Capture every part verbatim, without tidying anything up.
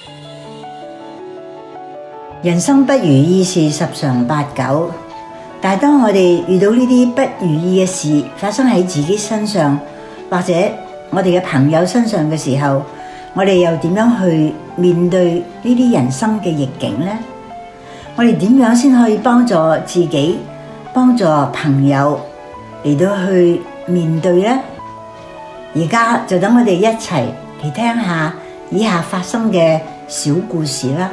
人生不如意事十常八九，但係當我哋遇到呢啲不如意嘅事發生喺自己身上，或者我哋嘅朋友身上嘅時候，我哋又點樣去面對呢啲人生嘅逆境呢？我哋點樣先可以幫助自己、幫助朋友嚟到去面對呢？而家就等我哋一齊嚟聽下以下發生嘅小故事啦。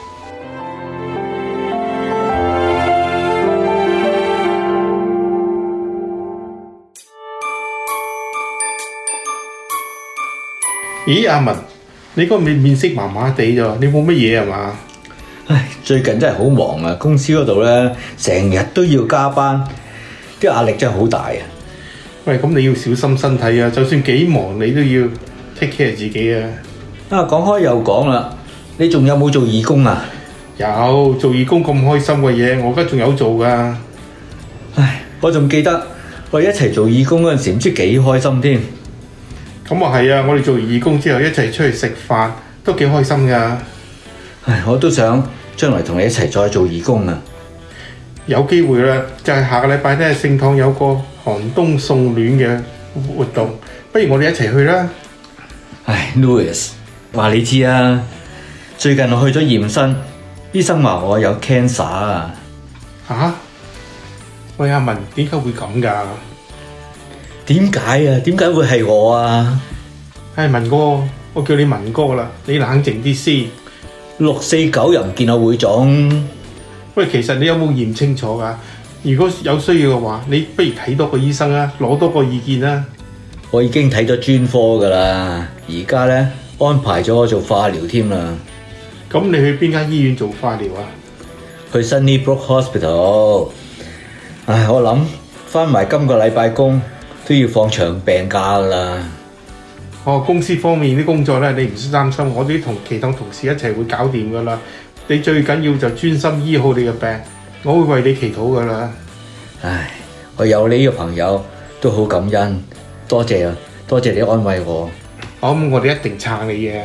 咦，阿文，你個面面色麻麻地啫，你冇乜嘢係嘛？ 唉，最近真係好忙啊！公司嗰度咧，成日都要加班，啲壓力真係好大啊！ 喂，咁你要小心身體啊！就算幾忙，你都要 take care 自己啊！ 啊，講開又講啦，你仲有冇做義工啊？ 有，做義工咁開心嘅嘢，我而家仲有做噶。 唉，我仲記得我哋一齊做義工嗰陣時，唔知幾開心添。 咁啊係啊！我哋做完義工之後一齊出去食飯，都幾開心噶。 唉，我都想將來同你一齊再做義工啊！ 有機會啦，就係下個禮拜咧，聖堂有個寒冬送暖嘅活動，不如我哋一齊去啦。 唉 ，Louis， 話你知啊，最近我去咗驗身，醫生話我有 cancer 啊。 吓？喂，阿文，點解會咁噶？ 點解啊？點解會係我啊？ 唉，文哥，我叫你文哥啦，你冷靜啲先。 六四九又唔見我會腫。 喂，其實你有冇驗清楚噶？如果有需要嘅話，你不如睇多個醫生啊，攞多個意見啦。 我已經睇咗專科噶啦，而家咧安排咗我做化療添啦。 咁你去邊間醫院做化療啊？ 去 Sunnybrook Hospital。唉，我諗翻埋今個禮拜工都要放長病假噶啦。 哦，公司方面啲工作咧，你唔使擔心，我哋同其他同事一齊會搞掂噶啦。你最緊要就專心醫好你嘅病，我會為你祈禱噶啦。 唉，我有你呢個朋友都好感恩，多謝啊，多謝你安慰我。 好，咁我哋一定撐你嘅。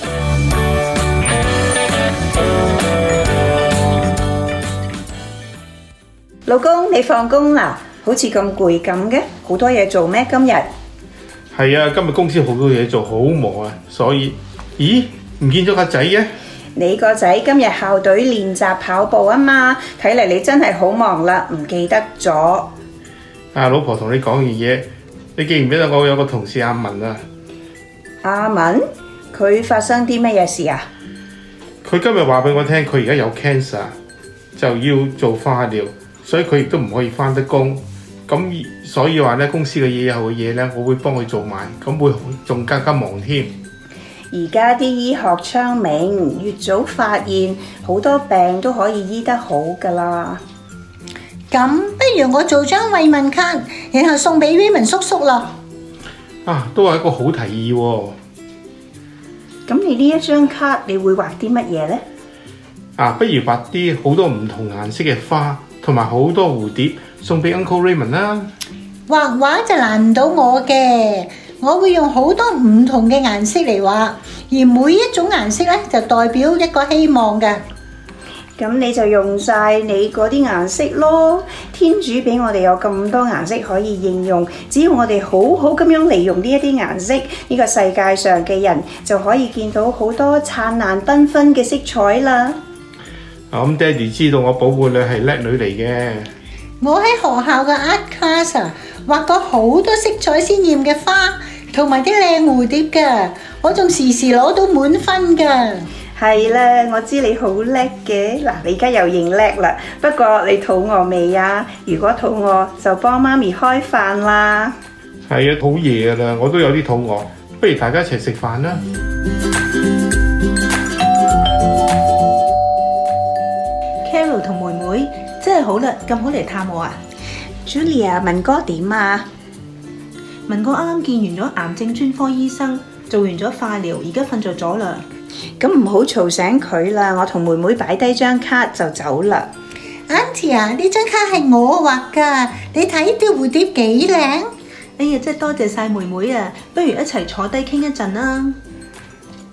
老公，你放工啦？好似咁攰咁嘅，好多嘢做咩？今日係啊，今日公司好多嘢做，好忙啊，所以，咦，唔見咗個仔嘅？ 你個仔今日校隊練習跑步啊嘛，睇嚟你真係好忙啦，唔記得咗。 啊，老婆同你講完嘢，你記唔記得我有個同事阿文啊？ 阿文，佢發生啲乜嘢事啊？ 佢今日話俾我聽，佢而家有 cancer， 就要做化療，所以佢亦都唔可以返得工。咁所以話咧，公司嘅嘢後嘅嘢咧，我會幫佢做埋，咁會仲更加忙添。 而家啲醫學昌明，越早發現，好多病都可以醫得好噶啦。 咁不如我做張慰問卡，然後送俾 Raymond 叔叔咯。 啊，都係一個好提議喎。 咁你呢一張卡，你會畫啲乜嘢呢？ 啊，不如畫啲好多唔同顏色嘅花，同埋好多蝴蝶，送俾 Uncle Raymond 啦。 畫畫就難唔到我嘅，我會用好多唔同嘅顏色嚟畫，而每一種顏色咧就代表一個希望嘅。 咁你就用晒你嗰啲顏色咯。天主俾我哋有咁多顏色可以應用，只要我哋好好咁樣利用呢一啲顏色，呢個世界上嘅人就可以見到好多燦爛繽紛嘅色彩啦。 咁爹哋知道我寶貝女係叻女嚟嘅。 我喺學校嘅 art class 啊，畫過好多色彩鮮豔嘅花，同埋啲靚蝴蝶㗎，我仲時時攞到滿分㗎。 係啦，我知你好叻嘅。嗱，你而家又認叻啦。不過你肚餓未啊？如果肚餓就幫媽咪開飯啦。 係啊，好夜噶啦，我都有啲肚餓，不如大家一齊食飯啦。 Carol 同妹妹真係好啦，咁好嚟探我啊 Julia， 文哥點啊？ 文哥啱啱見完咗癌症專科醫生，做完咗化療，而家瞓着咗啦。 咁唔好嘈醒佢啦，我同妹妹擺低張卡就走啦。 Auntie 啊，呢張卡係我畫㗎，你睇啲蝴蝶幾靚？ 哎呀，真係多謝晒妹妹啊！不如一齊坐低傾一陣啦。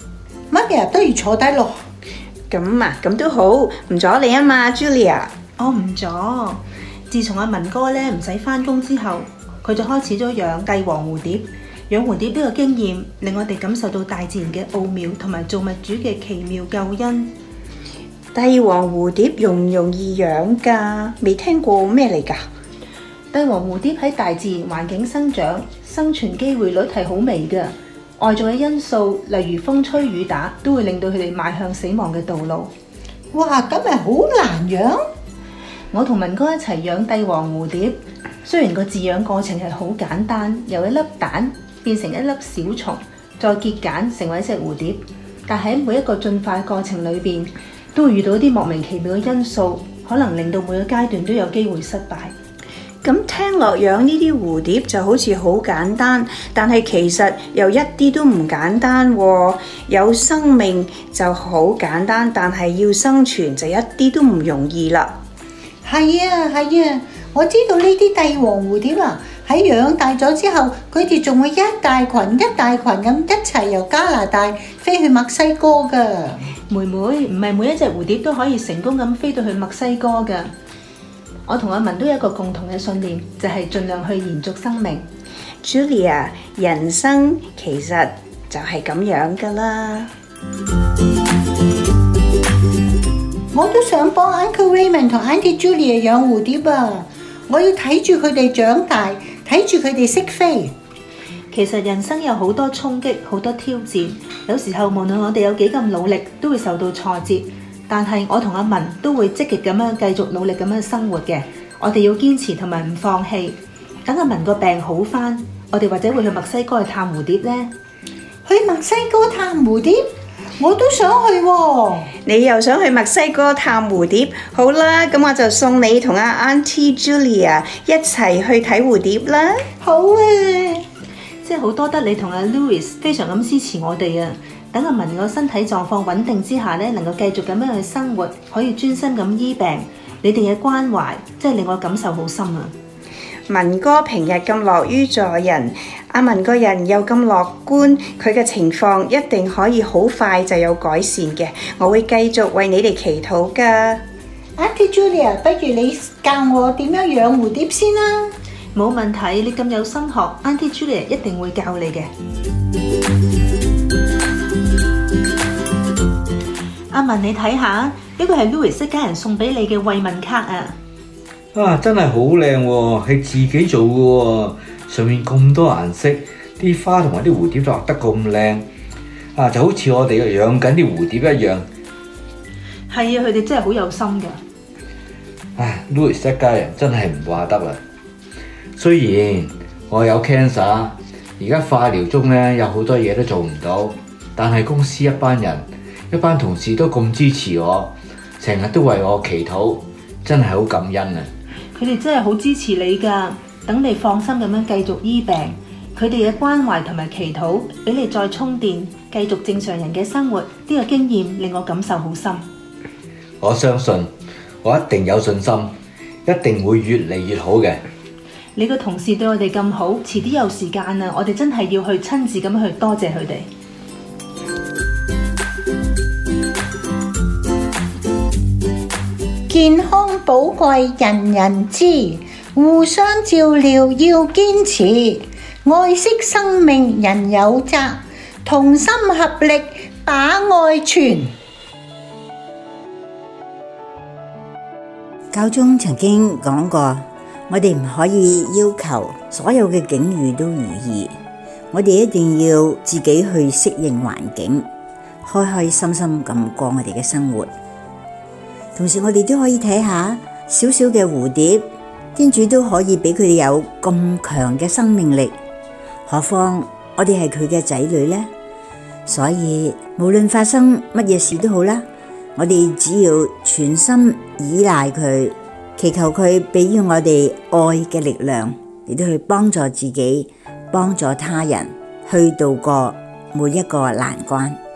媽咪不如坐低咯。 咁啊，咁都好，唔阻你啊嘛 ，Julia。 我唔阻。自從阿文哥咧唔使返工之後，佢就開始咗養帝王蝴蝶。養蝴蝶呢個經驗令我哋感受到大自然嘅奧妙同埋造物主嘅奇妙救恩。 帝王蝴蝶容唔容易養㗎？未聽過咩嚟㗎？ 帝王蝴蝶喺大自然環境生長，生存機會率係好微嘅。外在嘅因素，例如風吹雨打，都會令到佢哋邁向死亡嘅道路。 哇，咁咪好難養？ 我同文哥一齊養帝王蝴蝶，雖然個飼養過程係好簡單，由一粒蛋變成一粒小蟲，再結繭成為一隻蝴蝶，但喺每一個進化過程裏邊，都會遇到一啲莫名其妙嘅因素，可能令到每個階段都有機會失敗。 咁聽落養呢啲蝴蝶就好似好簡單，但係其實又一啲都唔簡單喎。有生命就好簡單，但係要生存就一啲都唔容易啦。 係啊係啊，我知道呢啲帝王蝴蝶啊，喺養大咗之後，佢哋仲會一大群一大群咁一齊由加拿大飛去墨西哥㗎。 妹妹，唔係每一隻蝴蝶都可以成功咁飛到去墨西哥㗎。我同阿文都有一個共同嘅信念，就係盡量去延續生命。 Julia，人生其實就係咁樣㗎啦。 我都想幫 Uncle Raymond 同 Auntie Julia 養蝴蝶啊！我要睇住佢哋長大，睇住佢哋識飛。 其實人生有好多衝擊，好多挑戰，有時候無論我哋有幾咁努力，都會受到挫折。但係我同阿文都會積極咁樣繼續努力咁樣生活嘅。我哋要堅持同埋唔放棄。等阿文個病好返，我哋或者會去墨西哥去探蝴蝶呢。 去墨西哥探蝴蝶？我都想去喎。 你又想去墨西哥探蝴蝶？好啦，咁我就送你同阿 Auntie Julia 一齊去睇蝴蝶啦。 好啊！ 即係好多得你同阿 Louis 非常咁支持我哋啊！等阿文個身體狀況穩定之下咧，能夠繼續咁樣去生活，可以專心咁醫病。你哋嘅關懷真係令我感受好深啊！ 文哥平日咁樂於助人，阿文個人又咁樂觀，佢嘅情況一定可以好快就有改善嘅。我會繼續為你哋祈禱㗎。 Auntie Julia，不如你教我點樣養蝴蝶先啦。 冇問題，你咁有心學 ，Auntie Julia 一定會教你嘅。阿文，你睇下，呢個係 Louis 一家人送俾你嘅慰問卡啊！ 啊，真係好靚喎，係自己做嘅喎，上面咁多顏色，啲花同埋啲蝴蝶都畫得咁靚，啊，就好似我哋養緊啲蝴蝶一樣。 係啊，佢哋真係好有心㗎。 唉 ，Louis 一家人真係唔話得啦。雖然我有 cancer， 而家化療中咧有好多嘢都做唔到，但係公司一班人、一班同事都咁支持我，成日都為我祈禱，真係好感恩啊！ 佢哋真係好支持你㗎，等你放心咁樣繼續醫病。佢哋嘅關懷同埋祈禱，俾你再充電，繼續正常人嘅生活。呢個經驗令我感受好深。 我相信，我一定有信心，一定會越嚟越好嘅。 你個同事對我哋咁好，遲啲有時間啊，我哋真係要去親自咁去多謝佢哋。 健康寶貴，人人知，互相照料要堅持，愛惜生命人有責，同心合力把愛傳。 教宗曾經講過，我哋唔可以要求所有嘅境遇都如意，我哋一定要自己去適應環境，開開心心咁過我哋嘅生活。同時我哋都可以睇下小小嘅蝴蝶，天主都可以俾佢哋有咁強嘅生命力，何況我哋係佢嘅仔女呢？所以無論發生乜嘢事都好啦，我哋只要全心依賴佢，祈求佢俾予我哋愛嘅力量，亦都去幫助自己，幫助他人，去度過每一個難關。